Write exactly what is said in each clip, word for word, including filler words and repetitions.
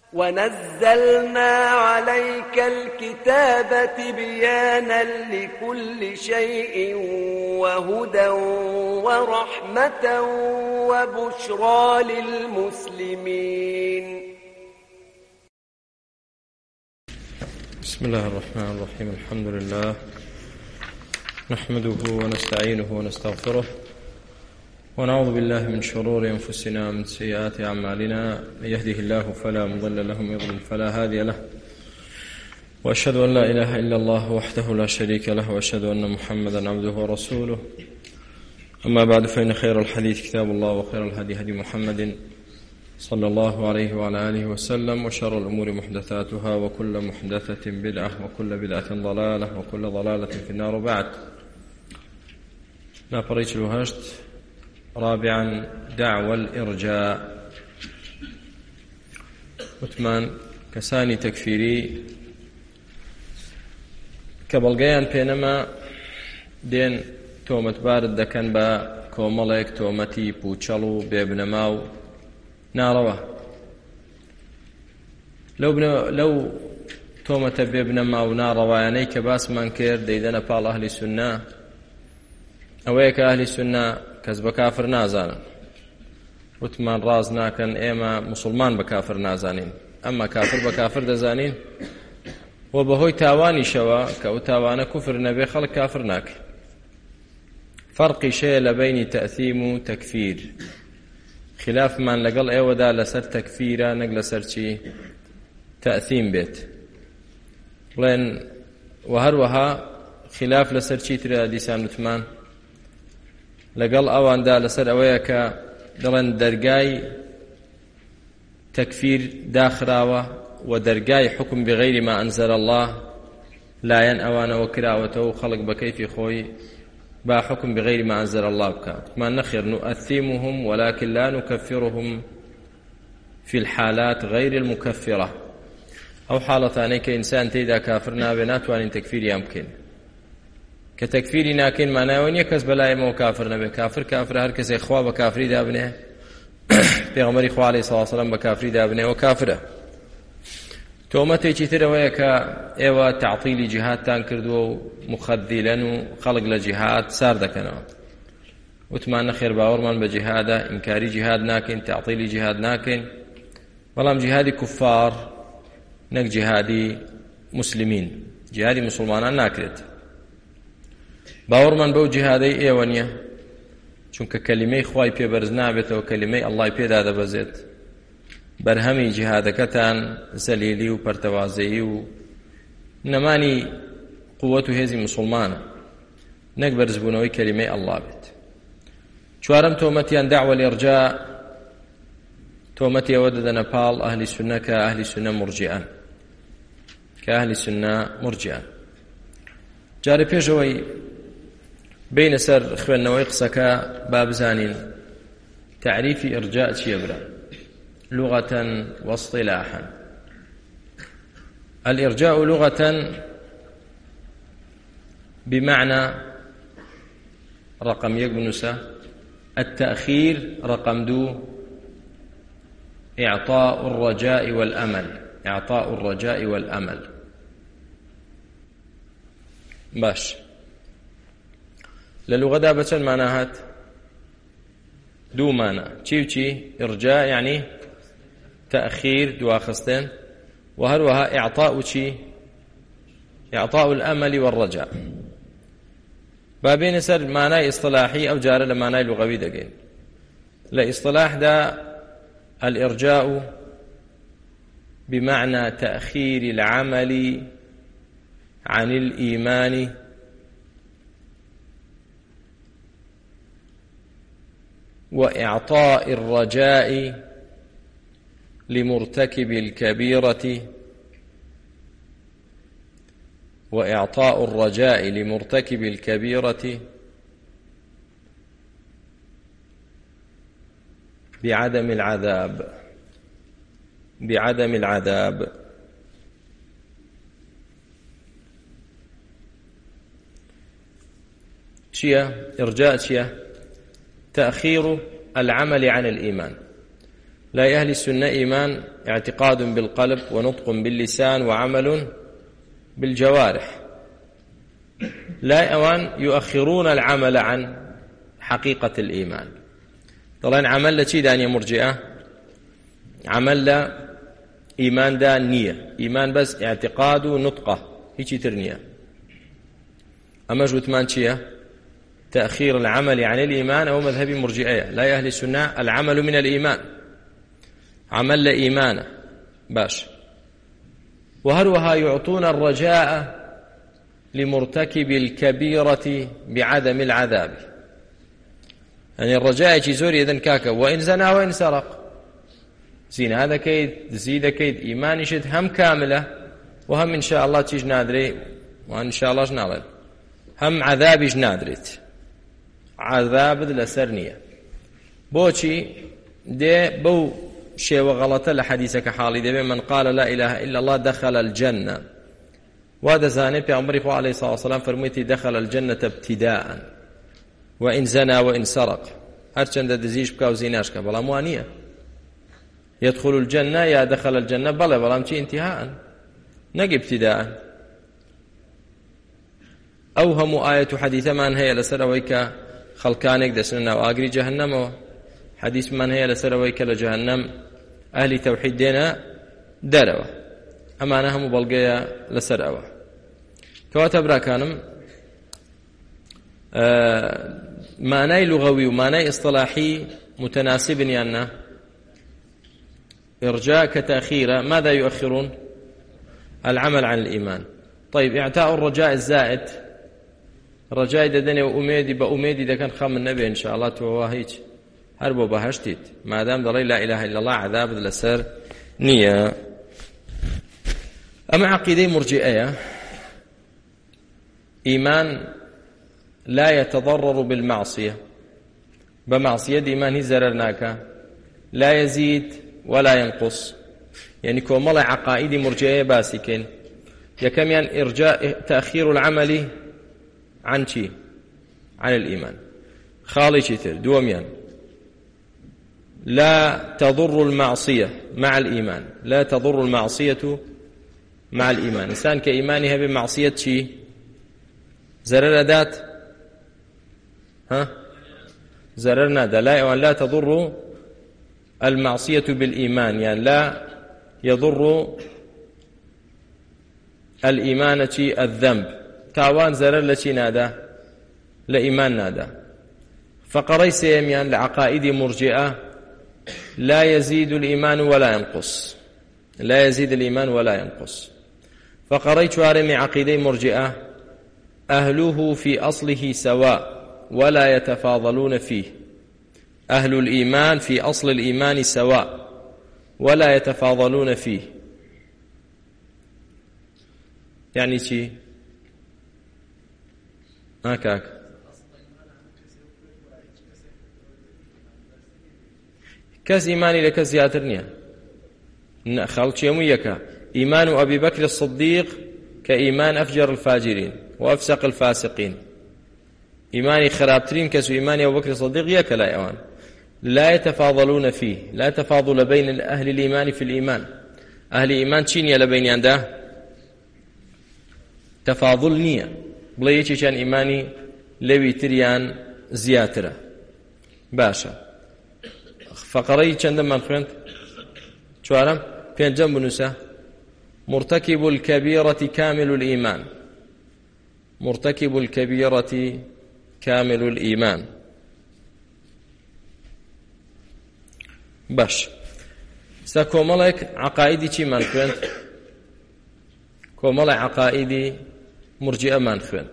ونزلنا عليك الكتاب تبيانا لكل شيء وهدى ورحمة وبشرى للمسلمين. بسم الله الرحمن الرحيم. الحمد لله نحمده ونستعينه ونستغفره ونعوذ بالله من شرور أنفسنا ومن سيئات أعمالنا. من يهده الله فلا مضل له ومن يضلل فلا هادي له، وأشهد أن لا إله إلا الله وحده لا شريك له، وأشهد أن محمدا عبده ورسوله. أما بعد، فإن خير الحديث كتاب الله، وخير الهدي هدي محمد صلى الله عليه وعلى آله وسلم، وشر الأمور محدثاتها، وكل محدثة بدعة، وكل بدعة ضلالة، وكل ضلالة في النار. وبعد، لا بريش الوهشت. رابعا، دعوى الإرجاء. وثمان، كساني تكفيري كبلغيان بينما دين تومت بارد دكن با كوملك تومتي بوچلو بيبنماو ناروا. لو بن لو تومت بيبنماو ناروا يعني كباس من كير ديدنا بال أهل السنة أويك أهل السنة کەس بە کافر نازانن. وتمان ڕاز ناکەن ئێمە مسلمان بە کافر نازانین، ئەمما کافر بە کافر دەزانین، و بەهۆی تاوانیشەوە کە ئەو تاوانە کوفر نەبێ خەڵک کافر ناکە. فەرقی شەیە لە بەینی تەئثیم و تەکفیر. خلافمان لەگەڵ ئێوەدا لەسەر تەکفیرە، نەک لەسەر چی تەئثیم بێت. بڵێن و هەروەها خلاف لەسەر چیترە دیسان وتمان لەگەڵ ئەواندا لەسەر ئەوەیە کە دەڵێن دەرگای تەکفیر داخراوە و دەرگای حکم بغەیری ما ئەنزەل الله لایەن ئەوانەوە کراوەتەوە و خەڵک بە کەیفی خۆی با حکم بغەیری ما ئەنزەل الله بکات. مان نەخێر نؤثمهم ولكن لا نكفرهم في الحالات غير المكفرة. ئەو حاڵەتانەی کە ئینسان تێیدا کافر نابێ ناتوانین تەکفیریان بکەین. کە تەکفیری ناکەین مانایەوە نییە کەس بەلایەمەوە کافر نەبێ. کافر کافر هەر کەسێک خوا بە کافری دابنێ، پێغەمبەری خوا عەلەیهی سەڵاتو وەسەلام بە کافری دابنێەوە کافرە. تۆمەتێکی ترەوەیە کە ئێوە تەعتیلی جیهادتان کردووە و مخەدیلەن و خەڵک لە جیهاد سار دەکەنەوە. وتمان نەخێر، باوەڕمان بە جیهادە، ئینکاری جیهاد ناکەین، تەعتیلی جیهاد ناکەین، بەڵام جیهادی کوفار نەک جیهادی مسلمین، جیهادی مسلمانان ناکرێت. باوەڕمان بەو جیهادەی ئێوە نییە، چونکە کەلیمەی خوای پێبەرز نابێتەوە، کەلیمەی ئەڵڵای پێدا دەبەزێت. بەرهەمی جیهادەکەتان زەلیلی و پەرتەوازەیی و نەمانی قووەت و هێزی مسلمانە، نەک بەرزبوونەوەی کەلیمەی ئەڵڵا بێت. چوارەم تۆمەتیان دەعوە الإرجاء. تۆمەتی ئەوە دەدەنە پاڵ ئەهلی سونە کە ئەهلی سونە مرجئان، کە ئەهلی سونە مرجئان. جارە پێشەوەی بین سەر خوێندنەوەی قسەکە با بزانین تعریفی ئرجاء چییە برا لغة واصطلاحا. الإرجاء لغة بمعنى رقم يك بنسا التأخير، رقم دو إعطاء الرجاء والأمل، إعطاء الرجاء والأمل. باش للغة بچن معنى هات دو معنى چی و چی؟ إرجاء يعني تأخير دواخستين، وهروها إعطاء چی؟ إعطاء الأمل والرجاء. بابين سر معنى اصطلاحي أو جار لمعنى لغوي دقين. لإصطلاح دا الإرجاء بمعنى تأخير العمل عن الإيمان وإعطاء الرجاء لمرتكب الكبيرة وإعطاء الرجاء لمرتكب الكبيرة بعدم العذاب بعدم العذاب شيء إرجاء شيء تأخير العمل عن الإيمان. لا أهل السنة إيمان اعتقاد بالقلب ونطق باللسان وعمل بالجوارح، لا أوان يؤخرون العمل عن حقيقة الإيمان. طبعا عمل لشي دانية مرجئة، عمل لا إيمان دا نية، إيمان بس اعتقاد ونطقه هيك ترنية. أما جوتمان شيء تأخير العمل عن الإيمان أو مذهب مرجئة. لا أهل السنة العمل من الإيمان، عمل لإيمانه باش. وهروها يعطون الرجاء لمرتكب الكبيرة بعدم العذاب، يعني الرجاء يجي زوري إذن كاكا وإن زنا وإن سرق زين هذا كيد زيد كيد إيمان يشد هم كاملة وهم إن شاء الله تيج نادري وإن شاء الله جنالي هم عذاب جنادريت عذاب لسرنية بوشي دي بو شيء وغلطة لحديثك حالي دي من قال لا إله إلا الله دخل الجنة. وهذا زاني في عمره عليه الصلاة والسلام فرميتي دخل الجنة ابتداء وإن زنا وإن سرق هرچند دزيش بكاو زيناش كا بلا موانية يدخل الجنة يا دخل الجنة بلا بلا مشي انتهاء نقي ابتداء. أوهم آية حديث من هي لسرويك خلقانك دسنا وآقري جهنم حديث من هي لسرويك لجهنم أهل توحيد دينا داروا أما أنها مبلغية لسروا كواتب راكانم آه معنى لغوي ومعنى اصطلاحي متناسب يعني إرجاء كتأخير. ماذا يؤخرون؟ العمل عن الإيمان. طيب إعطاء الرجاء الزائد، الرجاء إذا دنيا وأميدي بأميدي إذا كان خام النبي إن شاء الله تواهيج هربوا بهشتيت ما دام ضلي لا إله إلا الله عذاب لسر نية. أما عقيدة مرجئة إيمان لا يتضرر بالمعصية، بمعصية إيمان زررناك لا يزيد ولا ينقص، يعني كومل عقائد مرجئة باسكين يكم يعني إرجاء تأخير العمل عن شيء عن الإيمان خالي شتر دوميان لا تضر المعصية مع الإيمان، لا تضر المعصية مع الإيمان. إنسان كإيمانها بمعصية شيء زرر ذات ها زررنا ذا لا لا تضر المعصية بالإيمان، يعني لا يضر الإيمان شيء الذنب تاوان زرر لشي نادا لإيمان نادا. فقري سيميان لعقائد مرجئة لا يزيد الإيمان ولا ينقص، لا يزيد الإيمان ولا ينقص. فقري شوارم عقيدة مرجئة أهله في أصله سواء ولا يتفاضلون فيه، أهل الإيمان في أصل الإيمان سواء ولا يتفاضلون فيه. يعني شيء هكاك كز إيماني لك زيادرنيا خلط يميك إيمان أبي بكر الصديق كإيمان أفجر الفاجرين وأفسق الفاسقين. إيماني خرابترين كسو إيماني أبو بكر الصديق يك لا يوان لا يتفاضلون فيه، لا تفاضل بين أهل الإيمان في الإيمان. أهل الإيمان تشيني لبين عنده تفاضل نية بلا يجي كان إيماني لوي تريان زياترة باشا. فقري چندما خوينت چوارم پێنجەم بنووسە مرتكب الكبيرة كامل الإيمان، مرتكب الكبيرة كامل الإيمان. باش سا كومالك عقائدي چی من خوينت كومال عقائدي مرجئة من خوينت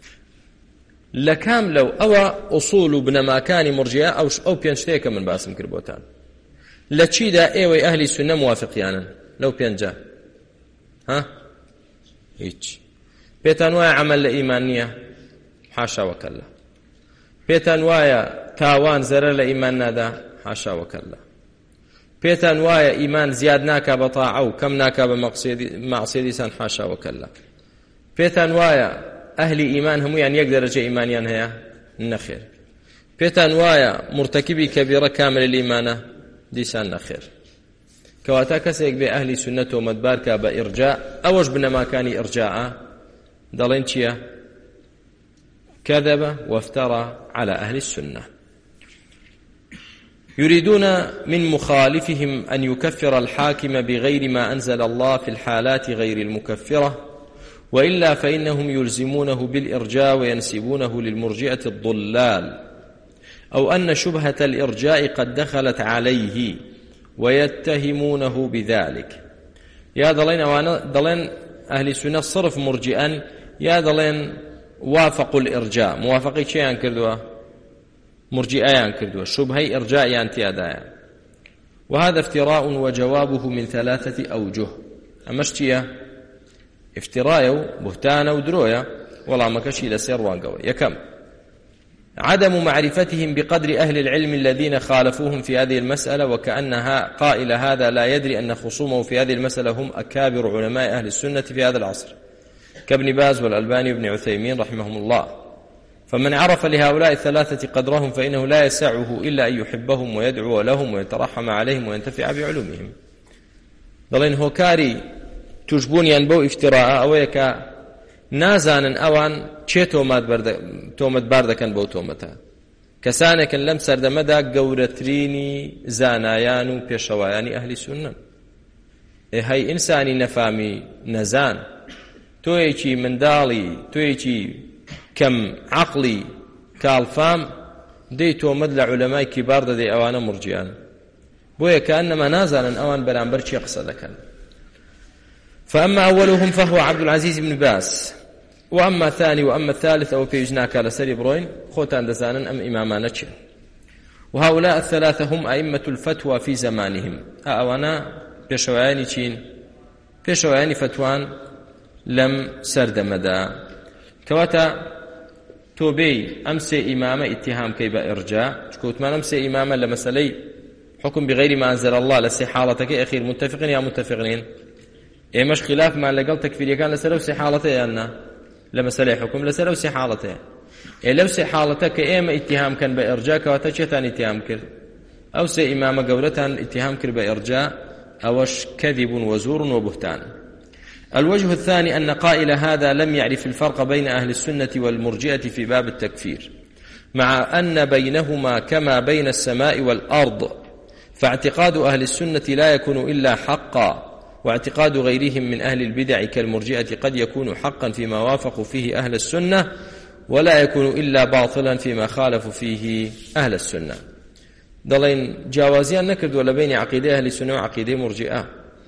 لكام لو أو أصول بنماكان مرجئة أو أو بينشتيك من باسم كربوتان لچيدا ايوي أهل السنة موافقيانا لو بينجا ها هيك بيتان وايا عمل لإيمانية حاشا وكلا، بيتان وايا تاوان زرر لإيمان نادا حاشا وكلا، بيتان وايا إيمان زياد ناكا بطاعة وكم ناكا بمعصية لسان حاشا وكلا، بيتان وايا أهل إيمان هم يعني يقدر رجع إيمانيان هيا النخير، بيتان وايا مرتكبي كبيرة كامل الإيمانة دیسان نەخێر کەواتە کەسێک بێ ئەهلی سوننە تۆمەتبار کە بە ئیرجاء ئەوەش بنەماکانی ئیرجاءە دەڵێن چییە؟ كذب وافترى على أهل السنة. يريدون من مخالفهم أن يكفر الحاكم بغير ما أنزل الله في الحالات غير المكفرة، وإلا فإنهم يلزمونه بالإرجاء وينسبونه للمرجئة الضلال، أو أن شبهة الإرجاء قد دخلت عليه ويتهمونه بذلك. يا دلين وانا دلين أهل السنة صرف مرجئا، يا دلين وافقوا الإرجاء، موافقي شيئا كردوا مرجئيان كردوا، شبهي إرجاء انتيادايا. وهذا افتراء وجوابه من ثلاثة أوجه. أمشتيا افتراء بهتان ودرويا والله ما كشي لسير وانقوي. يكم عدم معرفتهم بقدر أهل العلم الذين خالفوهم في هذه المسألة، وكأنها قائل هذا لا يدري أن خصومه في هذه المسألة هم أكابر علماء أهل السنة في هذا العصر كابن باز والألباني وابن عثيمين رحمهم الله. فمن عرف لهؤلاء الثلاثة قدرهم فإنه لا يسعه إلا أن يحبهم ويدعو لهم ويترحم عليهم وينتفع بعلومهم. دلين هوكاري تجبون ينبو افتراء أويك نازانا أوان چه تومت باردكن بو تومتا كسانك لم سردمدا قورتريني زانايان و پیشوایان أهل السنة. هاي إنساني نفامي نزان تويكي مندالي تويكي كم عقلي كالفام دي تومد لعلماء كبار دي أوانا مرجيان بويا كأنما نازانا أوان برانبر چي قصدكن. فأما أولهم فهو عبد العزيز بن باز، وأما ثاني وأما الثالث أو بيجناك على سري بروين خوتان دزانا أم إمامان. وهؤلاء الثلاثة هم أئمة الفتوى في زمانهم. أوانا بيشوياني چين بيشوياني فتوان لم سرد مدى كواتا توبي أمسي إمامة اتهام كيبا إرجاء شكوت ما نمسي إمامة لمسألي حكم بغير ما أنزل الله لسي حالتك أخير متفقين يا متفقين إيماش خلاف ما لقل تكفير كان لسلو سي حالته يالنا لمسألي حكم لسلو سي حالته إيه لو سي حالتك إيما اتهام كان بإرجاء كواتا شتان اتهام كر أو سي إمامة قولتان اتهام كر بإرجاء أوش كذب وزور وبهتان. الوجه الثاني أن قائل هذا لم يعرف الفرق بين أهل السنة والمرجئة في باب التكفير، مع أن بينهما كما بين السماء والأرض، فاعتقاد أهل السنة لا يكون إلا حقا، واعتقاد غيرهم من أهل البدع كالمرجئة قد يكون حقا فيما وافقوا فيه أهل السنة، ولا يكون إلا باطلا فيما خالفوا فيه أهل السنة. دلين جوازيان نكرد ولا بين عقيدة أهل السنة وعقيدة مرجئة.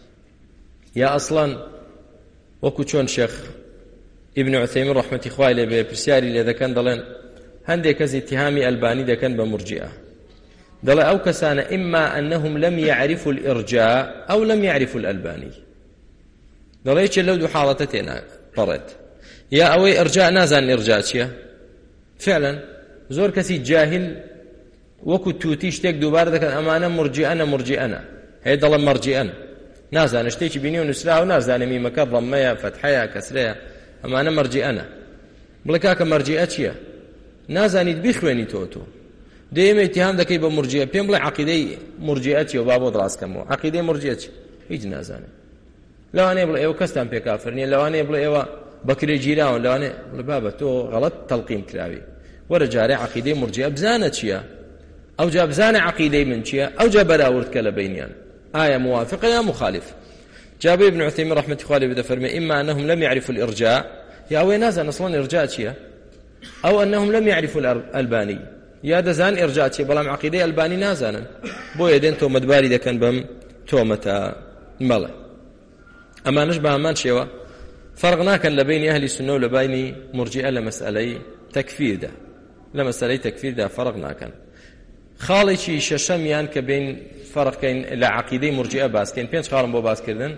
يا أصلا وەکو چۆن شێخ ئیبن عوثەیمین ڕەحمەتی خوای لێ بێ پرسیاری لێ دەکەن دەڵێن هەندێک کەس اتهامی ئەلبانی دەکەن بە مرجئە، دەڵێ ئەو کەسانە ئیما ئەنەهم لەم یعرفوا الئرجاء ئەو لەم یعرفوا الئەلبانی. دەڵێ چێ لەو دوو حاڵەتە تێنا پەڕێت، یا ئەوەی ئەرجاء نازان ئەرجاء چییە. فعلا زۆر کەسی جاهل وەکو تووتی شتێک دووبار دەکەن ئەمانە مرجئەنە مرجئەنە هەیە دەڵێن مەرجئەن نازان شتێکی بینی و نووسرا و نازانێ میمەکە ضەممەیە فەتحەیە کەسرەیە ئەمانە مەرجئەنە. بڵێ کاکە مەرجئە چییە؟ نازانیت بیخوێنی تۆ تۆ دێمە ئیتیهام دەکەی بە مرجئە، پێم بڵێ عەقیدەی مرجئە چییە و با بۆ دڕاستکەمەوە عەقیدەی مرجئە چی؟ هیچ نازانێ. لەوانەیە بڵێ ئێوە کەستان پێ کافر نییە، لەوانەیە بڵێ ئێوە بەکرێ گیراون، لەوانەیە بڵێ بابە تۆ غەڵەت تەڵقین کراوی، وەرە جارێ عەقیدەی مرجئە بزانە چییە، ئەو جا بزانە عەقیدەی من چییە، ئەو جا بەراوردکە لە بینیان آية موافقة يا مخالف. جاب ابن عثيمين رحمة الله عليه فرمي إما أنهم لم يعرفوا الإرجاء، يا وين نازل أصلا إرجاء شيء، أو أنهم لم يعرفوا الألباني، يا دزان إرجاء شيء بلام عقيدة ألباني نازلا بو يدين تو مدباري ده كان بم تومة ملا. أما نشبه أمان شيء فرقنا كان لبين أهل السنة ولبين مرجئة لمسألة تكفير ده لمسألة تكفير ده فرقنا كان خاڵێکی شەشەمیان کە بین فەرقکەین لە عەقیدەی مرجئە باسکەین پێنج خاڵم بۆ باسکردن.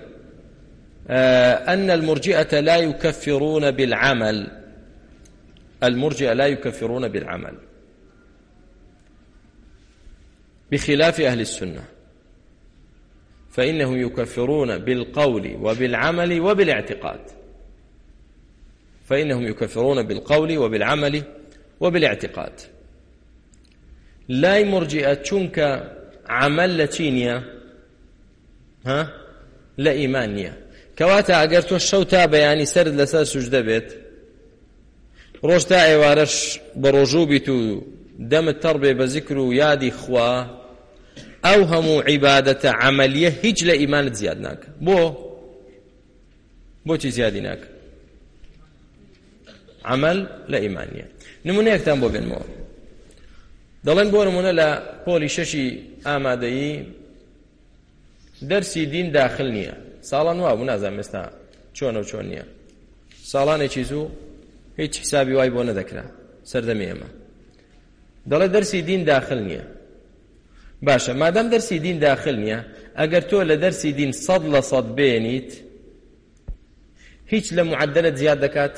أن المرجئة لا يكفرون بالعمل، المرجئة لا يكفرون بالعمل بخلاف أهل السنة، فإنهم يكفرون بالقول وبالعمل وبالاعتقاد، فإنهم يكفرون بالقول وبالعمل وبالاعتقاد. لاي مرجئة چونك عمل لە چی نییە؟ ها؟ لە ئیمان نییە. کەواتە ئەگەر تۆ شەو تا بەیانی سەرت لەسەر سوژدە بێت، ڕۆژ تا ئێوارەش بە ڕۆژوو بیت و دەمت تەڕ بێ بە زیکر و یادی خوا، ئەو هەموو عیبادەتە عەمەلیە هیچ لە ئیمانت زیاد ناکە. بۆ؟ بۆچی زیادی ناکە؟ عمل لە ئیمان نییە. نمونەیەکتان بۆ بێنمەوە. دەڵێن بۆ نمونە لە پۆلی شەشی ئامادەیی دەرسی دین داخل نییە. ساڵان وا بوو، نازانم ئێستا چۆنە و چۆن نییە. ساڵانێکی زوو هیچ حسابی وای بۆ نەدەکرا سەردەمی ئێمە. دەڵێ دەرسی دین داخل نییە. باشە، مادام دەرسی دین داخل نییە، ئەگەر تۆ لە دەرسی دین سەد لە سەد بێنیت، هیچ لە معدلت زیاد دەکات؟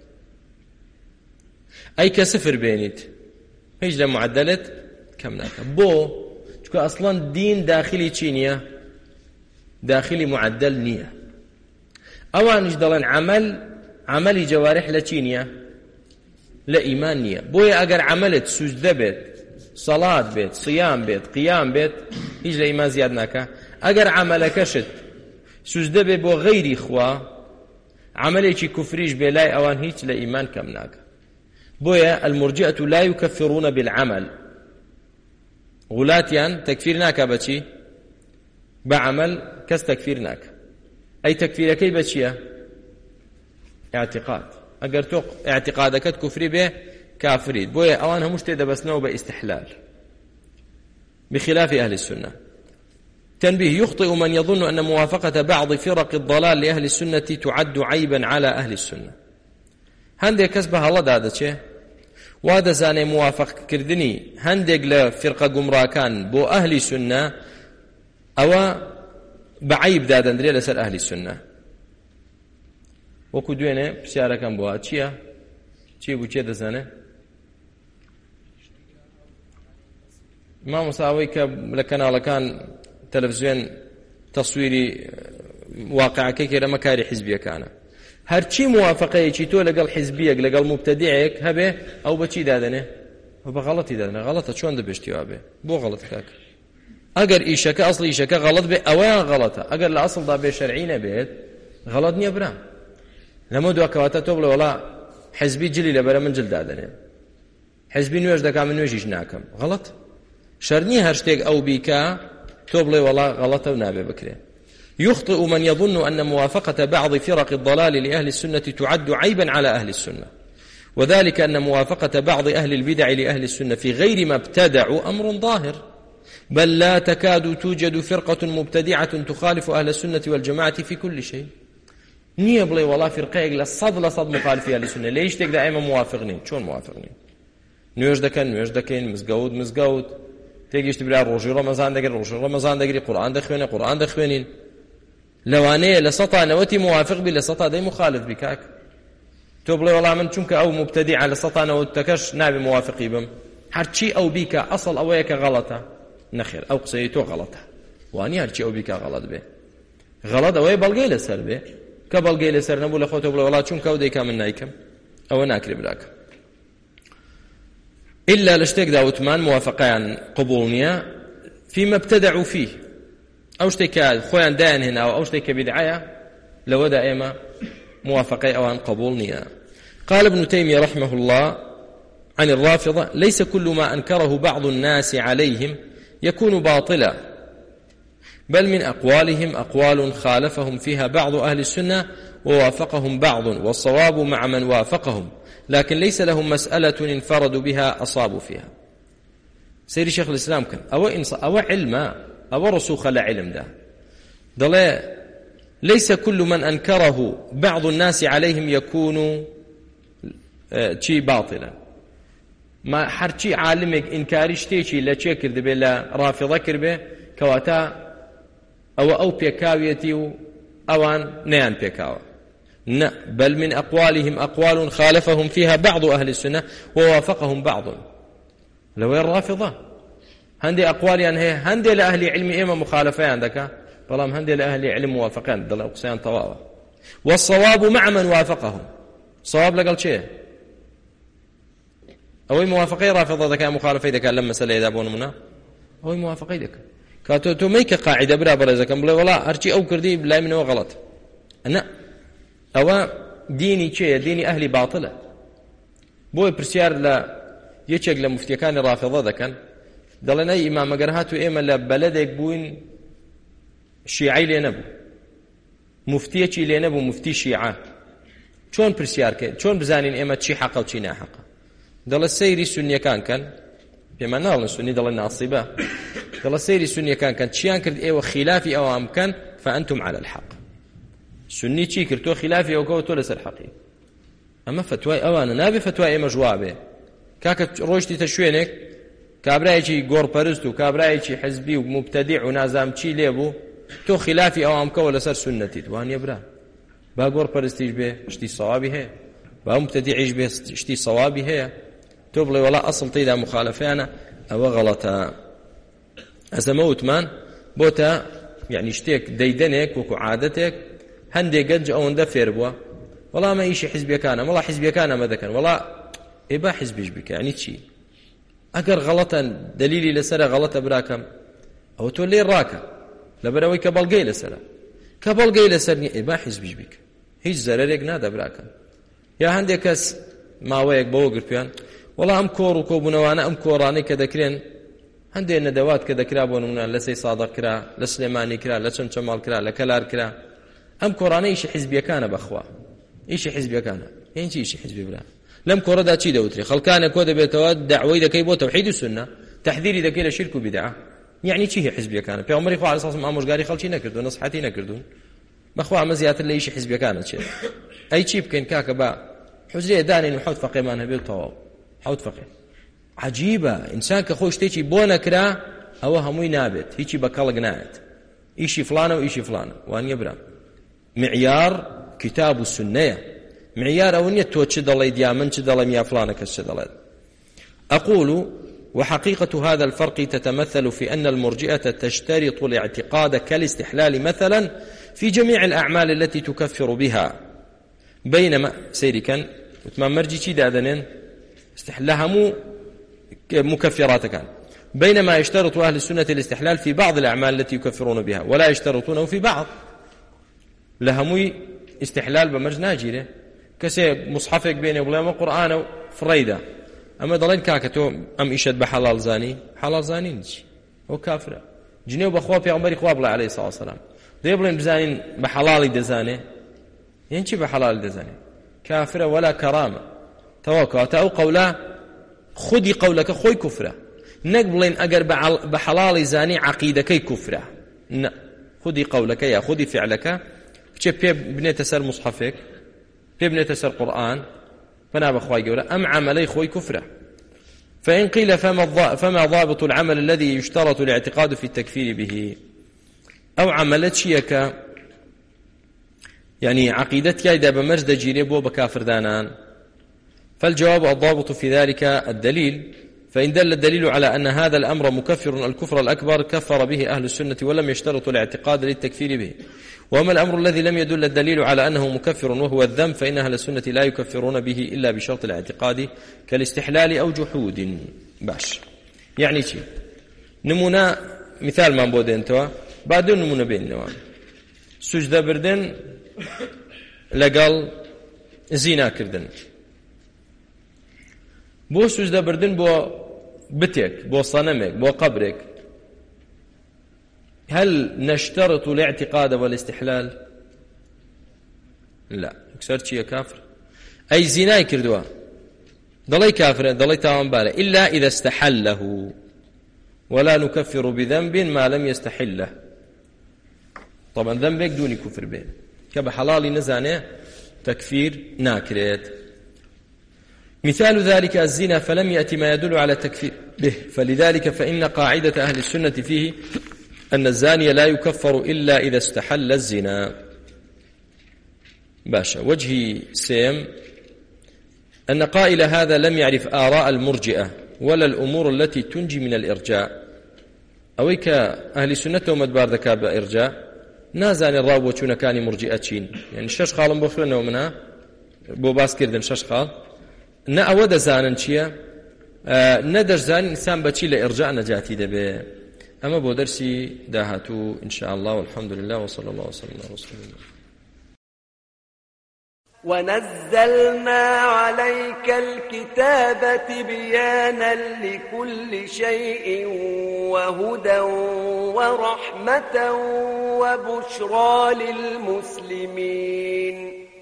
ئەی کە سفر بێنیت، هیچ لە معدلت کەم ناکە. بۆ؟ چونکە ئەسڵەن دین داخلی چی نییە؟ داخلی معدل نییە. ئەوانش دەڵێن عمل عملی جەوارح لە چی نییە؟ لە ئیمان نییە. بۆیە ئەگەر عملت سوجدە بێت، سەڵات بێت، صیام بێت، قیام بێت، هیچ لە ئیمان زیاد ناکە. ئەگەر عملەکەشت سوجدە بێت بۆ غەیری خوا، عملێکی کوفریش بێ لای ئەوان هیچ لە ئیمان کەم ناکە. بۆیە المرجئة لا يكفرون بالعمل. غولاتیان تەکفیر ناکە بەچی؟ بعمل کەس تەکفیر ناکە. ئەی تەکفیرەکەی بە چییە؟ اعتقاد. ئەگەر تۆ اعتقادەکەت کوفری بێ كافرين. بويا أوان همش تدبسناه باستحلال بخلاف أهل السنة. تنبيه: يخطئ من يظن أن موافقة بعض فرق الضلال لأهل السنة تعد عيبا على أهل السنة. هندي كسبها الله دادا چه وهذا زاني موافق كردني هندي لفرقة قمراكان بو أهل السنة أو بعيب دادا ندري لسر أهل السنة. وكو دوينه بسيارة كان بوها چيا چي بو چه دزانه ما مساوي لكنالا كان تلفزيون تصويري واقع كيكي لما كاري حزبية كان هرچی موافقه چی تو لەگەڵ حزبیەک لەگەڵ مبتدعێک هەبێ ئەو بەچی دادنێ ئەو بە غەڵەتی دادنێ. غەڵەتە چۆن دەبێشتیوا بێ بۆ غەڵەت کاک ئەگەر ئیشەکە ئەسڵی ئیشەکە غەڵەت بێ ئەوەیان غەڵەتە. ئەگەر لە ئەسڵدا بێ شەرعی نەبێت غەڵەت نییە برا. لەمە دووە کەواتە تۆ بڵێ وەڵا حزبی جلی لەبەرە من جل دادنێ حزبی نوێژ دەکا من نوێژیش ناکەم. غەڵەت شەر نییە هەر شتێک ئەو بیکا تۆ بڵێ وەڵا غەڵەتە و نابێ بکرێ. يخطئ من يظن أن موافقة بعض فرق الضلال لأهل السنة تعد عيبا على أهل السنة، وذلك أن موافقة بعض أهل البدع لأهل السنة في غير ما ابتدعوا أمر ظاهر، بل لا تكاد توجد فرقة مبتدعة تخالف أهل السنة والجماعة في كل شيء. نية بلي والله فرقة لصد لصد مخالفة أهل السنة ليش تقدر أيما موافقين شون موافقين نيوش دكان نيوش دكين مزقود مزقود تيجيش تبلا روجي رمضان دقري روجي رمضان دقري قرآن دخويني قرآن دخوينين لوانەیە لە سەتا نەوەتی موافق بی لە سەتا دەی مخالف بی کاک تۆ بڵێ وەڵا من چونکە ئەو مبتەدیعە لە سەتا نەوەتەکەش نابێ موافقی بم هەرچی ئەو بیکە ئەسڵ ئەوەیە کە غەڵەتە. نەخێر ئەو قسەی تۆ غەڵەتە وانی هەرچی ئەو بیکە غەڵەت بێ. غەڵەت ئەوەیە بەڵگەی لەسەر بێ کە بەڵگەی لەسەر نەبوو لە خۆتۆ بڵێ وەڵا چونکە ئەو دەیکا من نایکەم ئەوە ناکرێ براکە. ئیلا لە شتێکدا وتمان موافقەیان قبوڵ نییە فيما ابتدعوا فيه أو شتيك خوان دان هنا أو شتيك بدعية لو دا إما موافقة أو عن قبول نية. قال ابن تيمية رحمه الله عن الرافضة: ليس كل ما أنكره بعض الناس عليهم يكون باطلا، بل من أقوالهم أقوال خالفهم فيها بعض أهل السنة ووافقهم بعض، والصواب مع من وافقهم، لكن ليس لهم مسألة انفردوا بها أصابوا فيها. سيد شيخ الإسلام كان أو إنص أو علما أو رسوخ لعلم ده دلي ليس كل من أنكره بعض الناس عليهم يكون شيء باطلا. ما حرشي عالمك إنكاري شتيشي لا تشكر دبي لا رافضة كربه كواتا أو أو بيكاويتي أوان نيان بيكاو ن بل من أقوالهم أقوال خالفهم فيها بعض أهل السنة ووافقهم بعض. لو الرافضة هندي أقوالي أن هي هندي لأهل علم إما مخالفة عندك بلام هندي لأهل علم موافقين دل أقسان طواوا. والصواب مع من وافقهم. صواب لقل شيء أو موافقين رافضة ذكاء مخالفة ذكاء لما سلا يذهبون منا أو موافقين ذكاء کاتۆ تۆ مەی کە قاعدە برا بەڕێزەکەم بڵێ وەڵا هەرچی ئەو کردی لای منەوە غەڵەت. ئەنا ئەوە دینی چێە؟ دینی ئەهلی باتڵە. بۆی پرسیار لە یەکێک لە مفتیەکانی ڕافیضە دەکەن، دەڵێن ئەی ئیمام ئەگەر هاتوو ئێمە لە بەلەدێک بووین شیعی لێ نەبوو، مفتیەکی لێ نەبوو، مفتی شیعە، چۆن پرسیارکە چۆن بزانین ئێمە چی حەقە و چی ناحەقە؟ دەڵێ سەیری سونیەکان کەن، پێمان ناڵن سونی دەڵێن ناسیبە، دەڵێ سەیری سونیەکان کەن چیان کرد ئێوە خلافی ئەوان بکەن فأنتم على الحق. سنی چی کرد؟ تۆ خلافی ئەو کەوە تۆ لەسەر حەقی. ئەمە فتوای ئەوانە، نابێ فتوای ئێمە جوابێ. کاکە ڕۆیشتیتە شوێنێک کابرایەکی گۆڕپەرست و کابرایەکی حزبی و مبتەدیع و نازام چی لێبوو، تۆ خلافی ئەوان بکەوە لەسەر سنەتیت، وانیە برا. با گۆڕپەرستیش بێ شتی سەوابی هەیە، با مبتەدیعیش بێ شتی سەوابی هەیە، تۆ بڵێ وەڵا ئەسڵ تێیدا مخالەفەیانە، ئەوە غەڵەتە. ئەسەمە وتمان بۆتە یعنی شتێک دەیدەنێک وەکو عادەتێک هەندێک گەنج ئەوەندە فێر بووە، وەڵا ئەمە ئیشی حیزبیەکانە، وەڵا حیزبیەکان ئەمە دەکەن، وەڵا ئێ با حیزبیش بکە. یعنی چی؟ ئەگەر غەڵەتە دەلیلی لەسەرە غەڵەتە براکەم، ئەوە تۆ لێ ڕاکە لەبەرەوەی کە بەڵگەی لەسەرە، کە بەڵگەی لەسەر نییە ئێ با حیزبیش بکە، هیچ زەرەرێک نادا براکەم. یا هەندێک کەس ماوەیەک بەوە گرتویان وەڵا ئەم کۆڕ و کۆبوونەوانە ئەم کۆڕانەی کە دەکرێن هەندێک نەدەوات کە دەکرا بۆ نمونە لە سەی سادق کرا، لە سلێمانی کرا، لە چەند چەماڵ کرا، لە کەلار کرا، ئەم کۆڕانە ئیشی حیزبیەکانە بەخوا، ئیشی حیزبیەکانە. هێن چی ئیشی حیزبی برا؟ لەم کۆڕەدا چی دەوتری؟ خەڵکانێک کۆ دەبێتەوە دەعوەی دەکەی بۆ تەوحید و سنە، تەحذیری دەکەی لە شرک و بیدعە. یعنی چی هی حیزبیەکانە؟ پێغەمبەری خوا عەلەیهی سەلام ئامۆژگاری خەڵکی نەکردو، نەسحەتی نەکردوون، بەخوا ئەمە زیاتر لە ئیشی حیزبیەکانە چێت. ئەی چی بکەین کاکە؟ با حوزرێ دانین و حەوت فەقێمان هەبێت تەواو، حەوت فەقێ. عەجیبە ئینسان کە خۆی شتێکی بۆ نەکرا ئەوە هەمووی نابێت، هیچی بە کەڵک نایەت، ئیشی فلانە و ئیشی فلانە. وانیە برام معیار کتاب و سنەیە، معیار ئەو نییە تۆ چ دەڵێ دیا من چ دەڵێم یا فلانە کەس چ دەڵێت. أقول وحقيقة هذا الفرق تتمثل في أن المرجئة تشترط الاعتقاد كالاستحلال مثلا في جميع الأعمال التي تكفر بها، بينما سيري كان وتمام مرجي شي دادنين استحلالها مو مكفرات كان، بينما يشترط أهل السنة الاستحلال في بعض الأعمال التي يكفرون بها ولا يشترطونه في بعض. لهموي استحلال بمرج ناجيره كسي مصحفك بيني وبلا قرآن فريدة، أما دلين كاكتو أم إشد بحلال زاني، حلال زاني نجي هو كافر جنيو بخوا في عمري خواب الله عليه الصلاة والسلام ديبلين بزانين بحلال دزاني، ينشي بحلال دزاني كافر ولا كرامة توقعت أو قولا خذي قولك خوي كفرة، نقبلين أجر بحلال زاني عقيدك كفرة، ن خذي قولك يا خذي فعلك كيف بني تسر مصحفك كيف بني تسر قرآن فنا بخواي جورا أم عملي خوي كفرة. فإن قيل فما فما ضابط العمل الذي يشترط الاعتقاد في التكفير به؟ أو عملت شيك يعني عقيدتك إذا بمجد جيريبو بكافر دانان، فالجواب الضابط في ذلك الدليل، فإن دل الدليل على أن هذا الأمر مكفر الكفر الأكبر كفر به أهل السنة ولم يشترطوا الاعتقاد للتكفير به. وأما الأمر الذي لم يدل الدليل على أنه مكفر وهو الذنب فإن أهل السنة لا يكفرون به إلا بشرط الاعتقاد كالاستحلال أو جحود. باش يعني شيء نمونا مثال ما بودين توا بعدين نمونا بين نوام سجدة بردن لقال زينا كردن بو سجدة بردن بو بتك بو صنمك بو قبرك، هل نشترط الاعتقاد والاستحلال؟ لا. اكسرت شيء كافر أي زنا كردوا ضلي كافر ضلي تاوان باله إلا إذا استحله، ولا نكفر بذنب ما لم يستحله. طبعا ذنبك دون كفر به كبحلال نزانه تكفير ناكريت. مثال ذلك الزنا فلم يأتي ما يدل على التكفير به، فلذلك فإن قاعدة أهل السنة فيه أن الزاني لا يكفر إلا إذا استحل الزنا. باشا وجهي سيم أن قائل هذا لم يعرف آراء المرجئة ولا الأمور التي تنجي من الإرجاء. أويك أهل السنة ومدبار ذكا بإرجاء نازاني الراب وچون كاني مرجئتين، يعني شش خالم بخلنا ومنها بو باس كردن شش خال نا أود زانن چيا آه ندر زان إنسان بچي لإرجاء نجاتي دبي أما بو درسي داهاتو إن شاء الله والحمد لله وصلى الله وسلم على رسول الله. ونزلنا عليك الكتاب تبيانا لكل شيء وهدى ورحمة وبشرى للمسلمين.